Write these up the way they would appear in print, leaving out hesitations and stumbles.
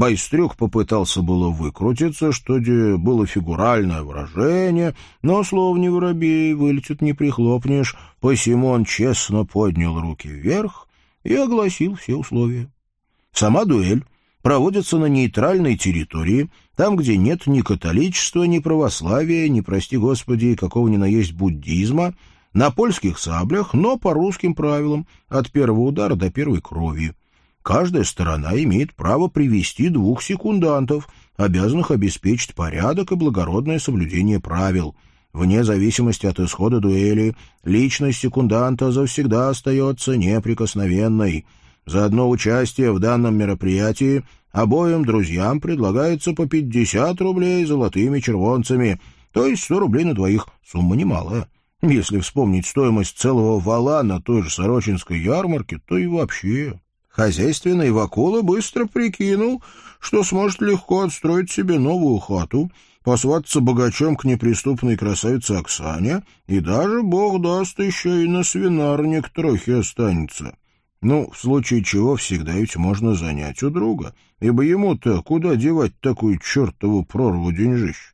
Байстрюк попытался было выкрутиться, что было фигуральное выражение, но слов не воробей, вылетит не прихлопнешь, посему он честно поднял руки вверх и огласил все условия. Сама дуэль проводится на нейтральной территории, там, где нет ни католичества, ни православия, ни, прости господи, какого ни на есть буддизма, на польских саблях, но по русским правилам, от первого удара до первой крови. Каждая сторона имеет право привести 2 секундантов, обязанных обеспечить порядок и благородное соблюдение правил. Вне зависимости от исхода дуэли, личность секунданта завсегда остается неприкосновенной. За одно участие в данном мероприятии обоим друзьям предлагается по 50 рублей золотыми червонцами, то есть 100 рублей на двоих. Сумма немалая. Если вспомнить стоимость целого вала на той же Сорочинской ярмарке, то и вообще. Хозяйственный Вакула быстро прикинул, что сможет легко отстроить себе новую хату, посвататься богачом к неприступной красавице Оксане, и даже, бог даст, еще и на свинарник трохи останется. Ну, в случае чего всегда ведь можно занять у друга, ибо ему-то куда девать такую чертову прорву деньжищ?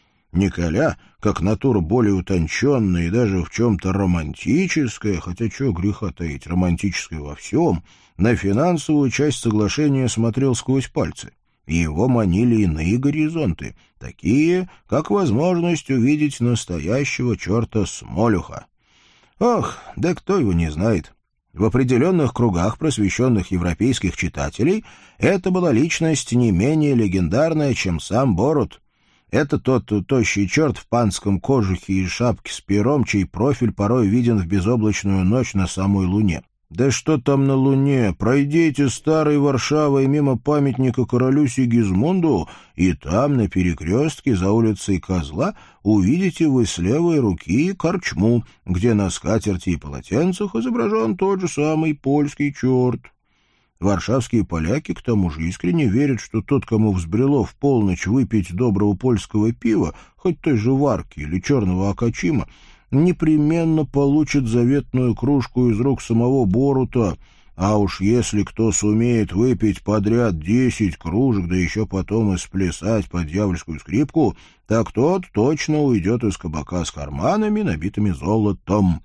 Николя, как натура более утонченная и даже в чем-то романтическая, хотя чего греха таить, романтическая во всем, на финансовую часть соглашения смотрел сквозь пальцы. Его манили иные горизонты, такие, как возможность увидеть настоящего черта Смолюха. Ох, да кто его не знает. В определенных кругах просвещенных европейских читателей это была личность не менее легендарная, чем сам Борут. Это тот тощий черт в панском кожухе и шапке с пером, чей профиль порой виден в безоблачную ночь на самой Луне. Да что там на Луне? Пройдите старой Варшавой мимо памятника королю Сигизмунду, и там, на перекрестке за улицей Козла, увидите вы с левой руки корчму, где на скатерти и полотенцах изображен тот же самый польский черт. Варшавские поляки, к тому же, искренне верят, что тот, кому взбрело в полночь выпить доброго польского пива, хоть той же варки или черного окачима, непременно получит заветную кружку из рук самого Борута, а уж если кто сумеет выпить подряд 10 кружек, да еще потом и сплясать под дьявольскую скрипку, так тот точно уйдет из кабака с карманами, набитыми золотом.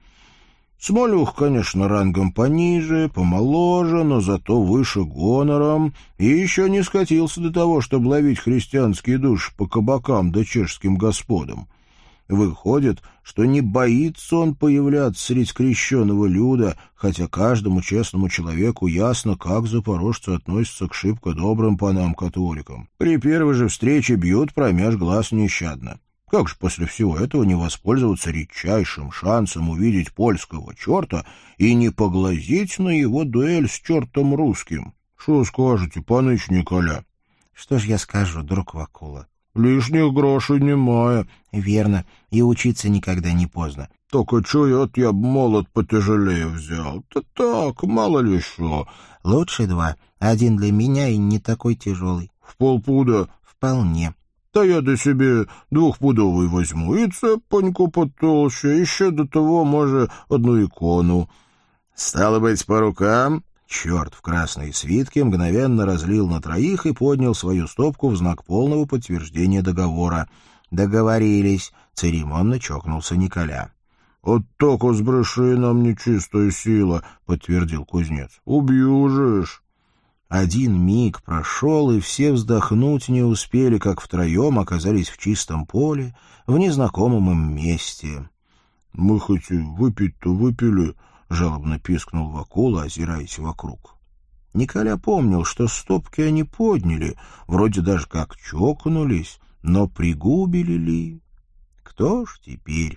Смолюх, конечно, рангом пониже, помоложе, но зато выше гонором, и еще не скатился до того, чтобы ловить христианские души по кабакам да чешским господам. Выходит, что не боится он появляться средь крещеного люда, хотя каждому честному человеку ясно, как запорожцы относятся к шибко добрым панам-католикам. При первой же встрече бьют промеж глаз нещадно. Как же после всего этого не воспользоваться редчайшим шансом увидеть польского черта и не поглазеть на его дуэль с чертом русским? Что скажете, паныч Николя? Что ж я скажу, друг Вакула? Лишних грошей немая. Верно, и учиться никогда не поздно. Только чует, я б молот потяжелее взял. Да так, мало ли что. Лучше 2. Один для меня и не такой тяжелый. В полпуда? Вполне. Да я до себе 2-пудовый возьму, и цепоньку потолще, еще до того, может, одну икону. Стало быть, по рукам? Черт в красной свитке мгновенно разлил на троих и поднял свою стопку в знак полного подтверждения договора. Договорились. Церемонно чокнулся Николя. — От только сбреши нам нечистая сила, — подтвердил кузнец. — Убью же ж. Один миг прошел, и все вздохнуть не успели, как втроем оказались в чистом поле, в незнакомом им месте. — Мы хоть и выпить-то выпили, — жалобно пискнул Вакула, озираясь вокруг. Николя помнил, что стопки они подняли, вроде даже как чокнулись, но пригубили ли? Кто ж теперь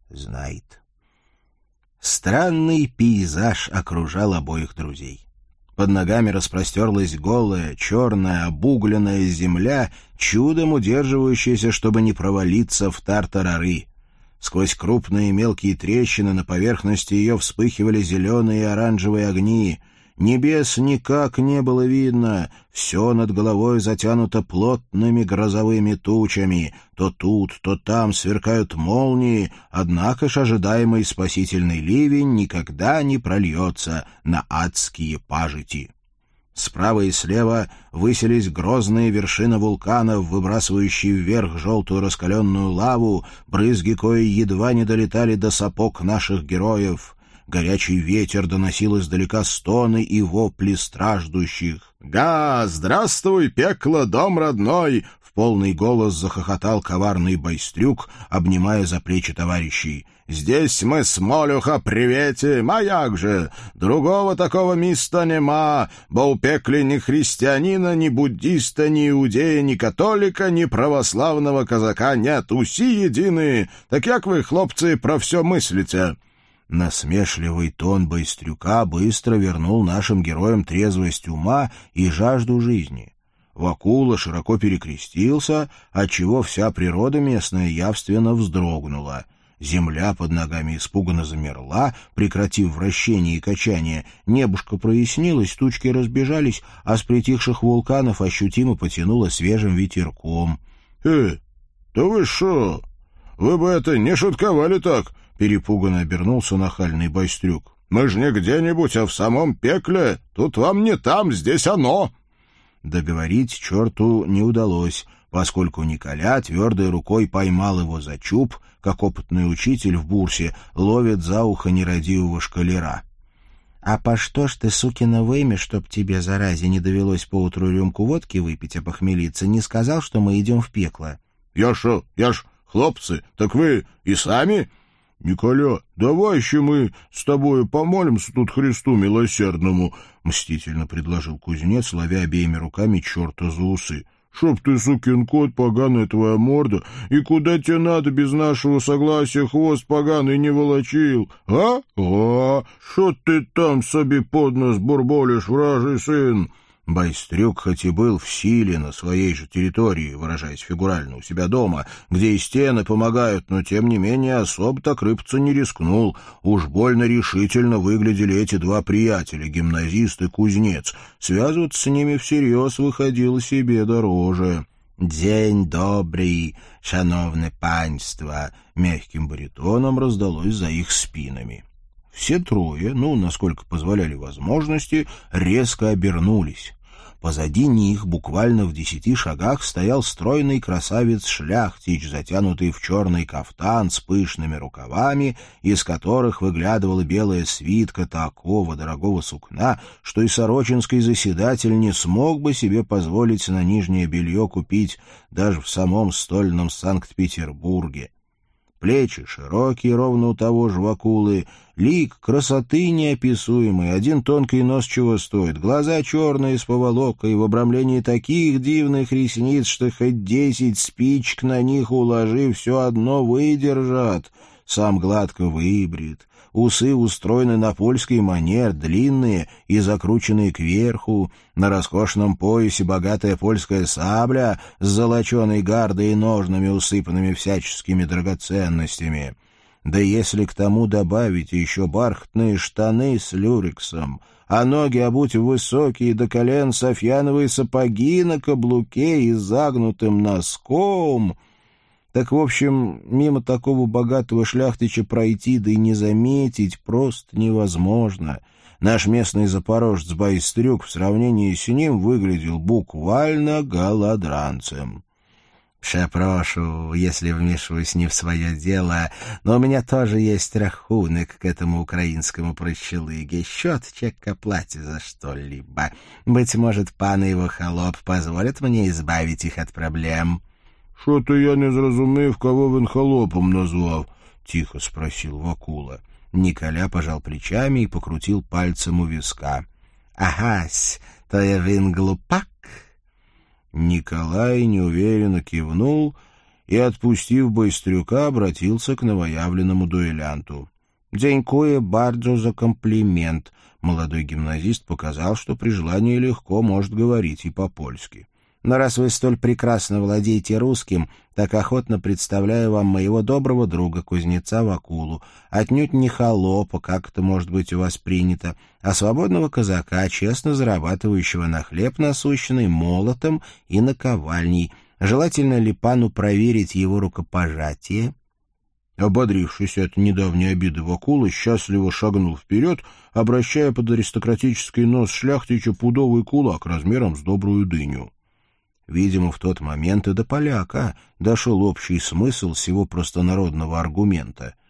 знает. Странный пейзаж окружал обоих друзей. Под ногами распростерлась голая, черная, обугленная земля, чудом удерживающаяся, чтобы не провалиться в тартарары. Сквозь крупные мелкие трещины на поверхности ее вспыхивали зеленые и оранжевые огни. Небес никак не было видно, все над головой затянуто плотными грозовыми тучами. То тут, то там сверкают молнии, однако ж ожидаемый спасительный ливень никогда не прольется на адские пажити. Справа и слева высились грозные вершины вулканов, выбрасывающие вверх желтую раскаленную лаву, брызги кои едва не долетали до сапог наших героев. Горячий ветер доносил издалека стоны и вопли страждущих. «Га! Здравствуй, пекло, дом родной!» — в полный голос захохотал коварный байстрюк, обнимая за плечи товарищей. «Здесь мы с Молюха приветим, а як же? Другого такого міста нема, бо у пеклі ни христианина, ни буддиста, ни иудея, ни католика, ни православного казака нет, усі єдині. Так як вы, хлопцы, про все мыслите?» Насмешливый тон байстрюка быстро вернул нашим героям трезвость ума и жажду жизни. Вакула широко перекрестился, отчего вся природа местная явственно вздрогнула. Земля под ногами испуганно замерла, прекратив вращение и качание. Небушко прояснилось, тучки разбежались, а с притихших вулканов ощутимо потянуло свежим ветерком. «Да вы шо? Вы бы это не шутковали так!» — перепуганно обернулся нахальный байстрюк. «Мы ж не где-нибудь, а в самом пекле. Тут вам не там, здесь оно!» Договорить черту не удалось, поскольку Николя твердой рукой поймал его за чуб, как опытный учитель в бурсе ловит за ухо нерадивого школяра. «А по что ж ты, сукина вымя, чтоб тебе, заразе, не довелось поутру рюмку водки выпить, а похмелиться, не сказал, что мы идем в пекло?» Я ж, хлопцы, так вы и сами?» «Николя, давай еще мы с тобою помолимся тут Христу милосердному», — мстительно предложил кузнец, ловя обеими руками черта за усы. «Чтоб ты, сукин кот, поганая твоя морда, и куда тебе надо без нашего согласия хвост поганый не волочил, а? Шо ты там себе под нос бурболишь, вражий сын?» Байстрюк хоть и был в силе на своей же территории, выражаясь фигурально, у себя дома, где и стены помогают, но тем не менее особо так рыпаться не рискнул. Уж больно решительно выглядели эти два приятеля, гимназист и кузнец. Связываться с ними всерьез выходило себе дороже. «День добрый, шановне панство!» — мягким баритоном раздалось за их спинами. Все трое, насколько позволяли возможности, резко обернулись. Позади них, буквально в 10 шагах, стоял стройный красавец-шляхтич, затянутый в черный кафтан с пышными рукавами, из которых выглядывала белая свитка такого дорогого сукна, что и сорочинский заседатель не смог бы себе позволить на нижнее белье купить даже в самом стольном Санкт-Петербурге. Плечи широкие, ровно у того же Вакулы, лик красоты неописуемый, один тонкий нос чего стоит, глаза черные с поволокой, в обрамлении таких дивных ресниц, что хоть 10 спичек на них уложи, все одно выдержат. Сам гладко выбрит, усы устроены на польский манер, длинные и закрученные кверху, на роскошном поясе богатая польская сабля с золоченой гардой и ножнами, усыпанными всяческими драгоценностями. Да если к тому добавить еще бархатные штаны с люрексом, а ноги обуть в высокие до колен софьяновые сапоги на каблуке и загнутым носком... Так, в общем, мимо такого богатого шляхтича пройти да и не заметить просто невозможно. Наш местный запорожец Байстрюк в сравнении с ним выглядел буквально голодранцем. «Прошу, если вмешиваюсь не в свое дело, но у меня тоже есть рахунок к этому украинскому прощелыге, счетчик к оплате за что-либо. Быть может, пан и его холоп позволят мне избавить их от проблем». «Що-то я не зрозумів, кого він холопом назвав?» — тихо спросил Вакула. Николя пожал плечами и покрутил пальцем у виска. «Агась, то я він глупак?» Николай неуверенно кивнул и, отпустив Байстрюка, обратился к новоявленному дуэлянту. «Дзянькуе бардзо за комплимент». Молодой гимназист показал, что при желании легко может говорить и по-польски. «Но раз вы столь прекрасно владеете русским, так охотно представляю вам моего доброго друга, кузнеца Вакулу, отнюдь не холопа, как это может быть у вас принято, а свободного казака, честно зарабатывающего на хлеб насущный молотом и наковальней. Желательно ли пану проверить его рукопожатие?» Ободрившись от недавней обиды Вакула, счастливо шагнул вперед, обращая под аристократический нос шляхтича пудовый кулак размером с добрую дыню. Видимо, в тот момент и до поляка дошел общий смысл сего простонародного аргумента.